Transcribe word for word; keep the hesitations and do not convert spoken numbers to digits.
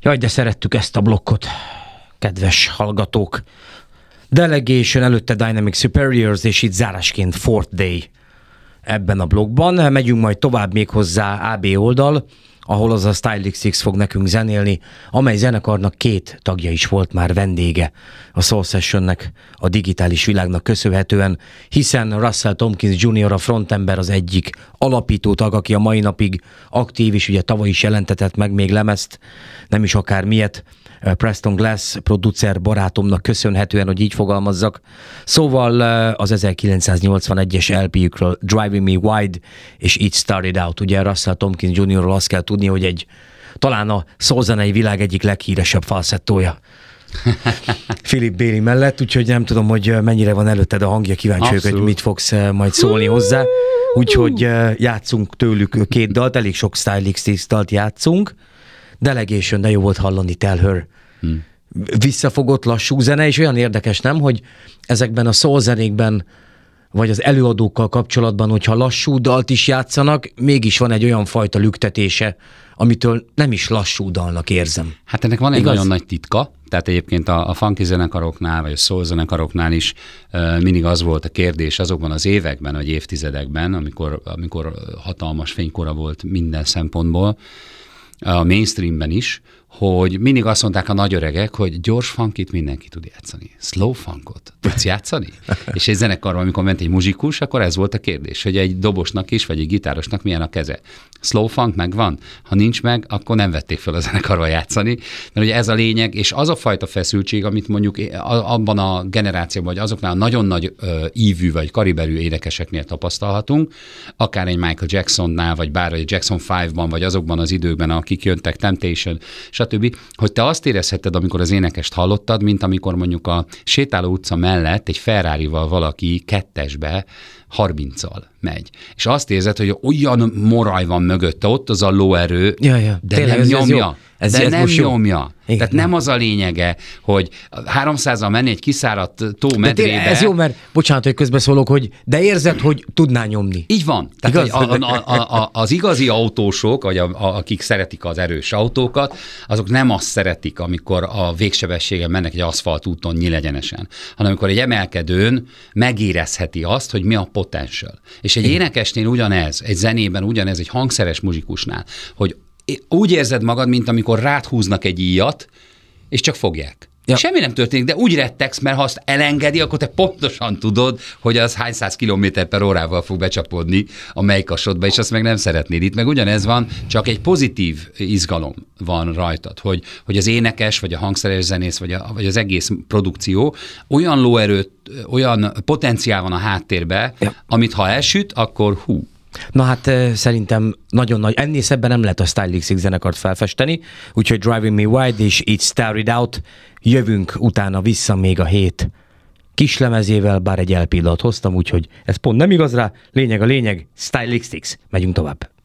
Jaj, de szerettük ezt a blokkot, kedves hallgatók. Delegation, előtte Dynamic Superiors, és itt zárásként Fourth Day ebben a blokkban. Megyünk majd tovább még hozzá á bé oldal, ahol az a Stylix fog nekünk zenélni, amely zenekarnak két tagja is volt már vendége a Soul Sessionnek, a digitális világnak köszönhetően, hiszen Russell Tompkins junior, a frontember, az egyik alapító tag, aki a mai napig aktív, és ugye tavaly is jelentetett meg még lemezt, nem is akár miért, Preston Glass producer barátomnak köszönhetően, hogy így fogalmazzak. Szóval az ezerkilencszáznyolcvanegyes el pé-jükről Driving Me Wide és It Started Out. Ugye Russell Tompkins juniorról azt kell tudni, hogy egy talán a soulzenei világ egyik leghíresebb falszettója. Philip Bailey mellett, úgyhogy nem tudom, hogy mennyire van előtted a hangja, kíváncsi vagyok, hogy mit fogsz majd szólni hozzá. Úgyhogy játszunk tőlük két dalt, elég sok Stylix dalt játszunk. Delegation, de jó volt hallani, Tell Her. Hmm. Visszafogott lassú zene, és olyan érdekes, nem, hogy ezekben a soul zenékben, vagy az előadókkal kapcsolatban, hogyha lassú dalt is játszanak, mégis van egy olyan fajta lüktetése, amitől nem is lassú dalnak érzem. Hát ennek van egy Igaz? nagyon nagy titka, tehát egyébként a, a funky zenekaroknál, vagy a soul zenekaroknál is uh, mindig az volt a kérdés azokban az években, vagy évtizedekben, amikor, amikor hatalmas fénykora volt minden szempontból, a mainstreamben is, hogy mindig azt mondták a nagyöregek, hogy gyors funkit mindenki tud játszani. Slow funkot tudsz játszani? És egy zenekarban, amikor ment egy muzsikus, akkor ez volt a kérdés, hogy egy dobosnak is, vagy egy gitárosnak milyen a keze. Slow funk megvan? Ha nincs meg, akkor nem vették fel a zenekarba játszani. Mert ugye ez a lényeg, és az a fajta feszültség, amit mondjuk abban a generációban, vagy azoknál nagyon nagy ö, ívű, vagy kariberű énekeseknél tapasztalhatunk, akár egy Michael Jacksonnál, vagy bár egy Jackson ötben, vagy azokban az időkben, akik jöttek, Temptation, stb., hogy te azt érezheted, amikor az énekest hallottad, mint amikor mondjuk a Sétáló utca mellett egy Ferrarival valaki kettesbe harminccal megy. És azt érzed, hogy olyan moraj van mögötte, ott az a lóerő, ja, ja. de Tényleg, nem ez, nyomja. Ez de ez nem nyomja. Igen, Tehát nem az a lényege, hogy háromszázzal menni egy kiszáradt tó de medrébe. tényleg, ez jó, mert bocsánat, hogy közbeszólok, hogy de érzed, hogy tudná nyomni. Így van. Tehát igaz? A, a, a, a, az igazi autósok, vagy a, a, akik szeretik az erős autókat, azok nem azt szeretik, amikor a végsebességen mennek egy aszfaltúton nyílegyenesen, hanem amikor egy emelkedőn megérezheti azt, hogy mi a potential. És egy énekesnél ugyanez, egy zenében ugyanez, egy hangszeres muzsikusnál, hogy úgy érzed magad, mint amikor rád húznak egy íjat, és csak fogják. Ja. Semmi nem történik, de úgy rettegsz, mert ha azt elengedi, akkor te pontosan tudod, hogy az hány száz kilométer per órával fog becsapódni a melykasodba, és azt meg nem szeretnéd. Itt meg ugyanez van, csak egy pozitív izgalom van rajtad, hogy, hogy az énekes, vagy a hangszeres zenész, vagy, a, vagy az egész produkció olyan lóerőt, olyan potenciál van a háttérbe, ja. amit ha elsüt, akkor hú. Na hát szerintem nagyon nagy, ennél szebben nem lehet a Stylix zenekart felfesteni, úgyhogy Driving Me Wide és It Started Out, jövünk utána vissza még a hét kislemezével, bár egy el pé dalt hoztam, úgyhogy ez pont nem igaz rá, lényeg a lényeg, Stylix, megyünk tovább.